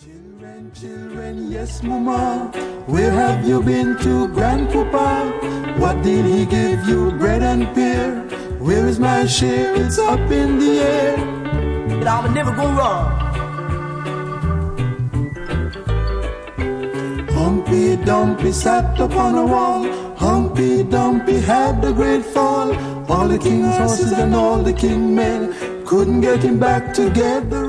Children, children, yes, mama. Where have you been to, grandpapa? What did he give you, bread and beer? Where is my share? It's up in the air. But I would never go wrong. Humpy Dumpy sat upon a wall. Humpy Dumpy had a great fall. All the king's horses and all the king men couldn't get him back together